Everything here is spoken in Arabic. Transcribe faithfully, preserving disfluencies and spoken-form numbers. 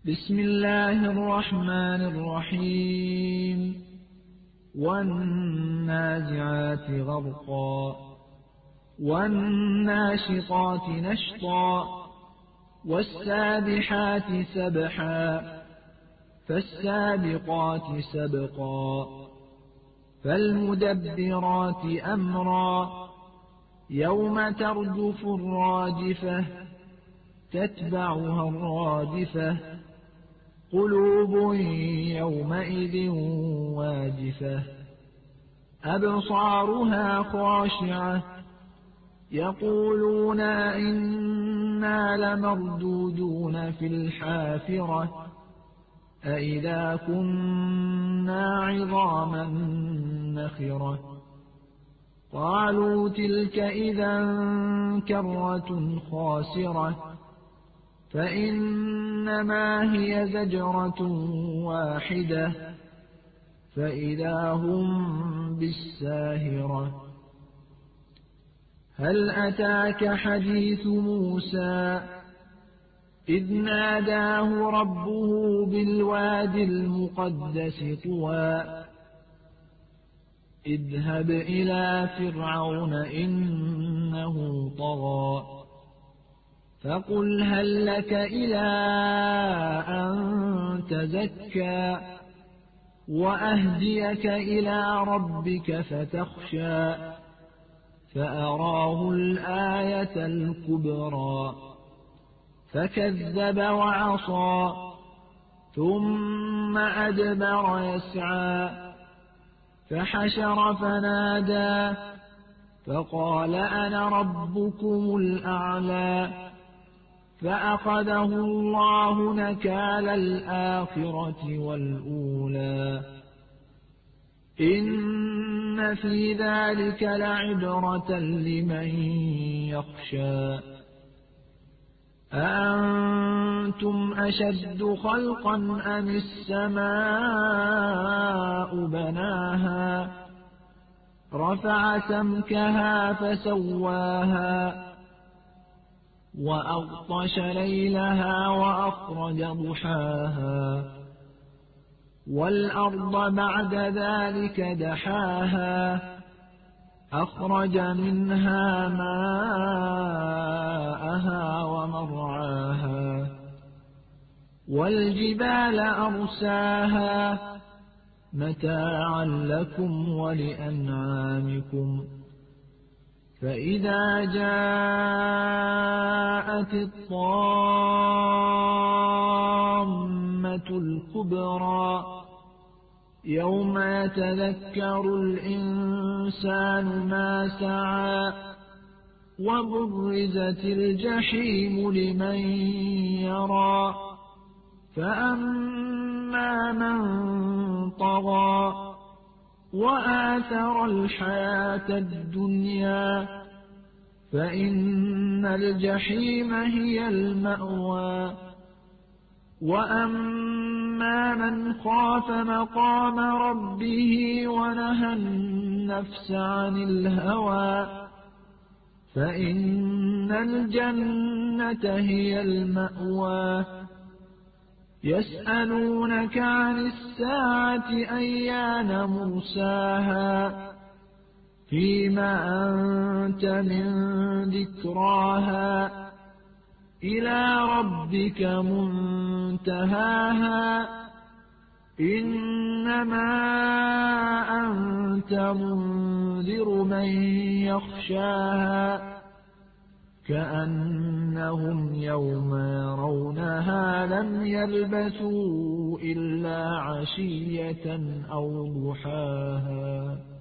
بسم الله الرحمن الرحيم والنازعات غرقا والناشطات نشطا والسابحات سبحا فالسابقات سبقا فالمدبرات أمرا يوم ترجف الراجفة تتبعها الرادفة قلوب يومئذ واجفة أبصارها خاشعة يقولون إنا لمردودون في الحافرة أإذا كنا عظاما نخرة قالوا تلك إذا كرة خاسرة فإنما هي زجرة واحدة فإذا هم بالساهرة هل أتاك حديث موسى إذ ناداه ربه بالواد المقدس طوى اذهب إلى فرعون إنه طغى فقل هل لك إلى أن تزكى وأهديك إلى ربك فتخشى فأراه الآية الكبرى فكذب وعصى ثم أدبر يسعى فحشر فنادى فقال أنا ربكم الأعلى فأخذه الله نكال الآخرة والأولى إن في ذلك لعبرة لمن يخشى أأنتم أشد خلقا أم السماء بناها رفع سمكها فسواها وأغطش ليلها وأخرج ضحاها والأرض بعد ذلك دحاها أخرج منها ماءها ومرعاها والجبال أرساها متاعا لكم ولأنعامكم فإذا جاءت الطامة الكبرى يوم يتذكر الإنسان ما سعى وبرزت الجحيم لمن يرى فأما من طغى وآثر الحياة الدنيا فإن الجحيم هي المأوى وأما من خاف مقام ربه ونهى النفس عن الهوى فإن الجنة هي المأوى يسألونك عن الساعة أيان مرساها فيما أنت من ذكراها إلى ربك منتهاها إنما أنت منذر من يخشاها كأنهم يوم يرونها لم يلبثوا إلا عشية أو ضحاها.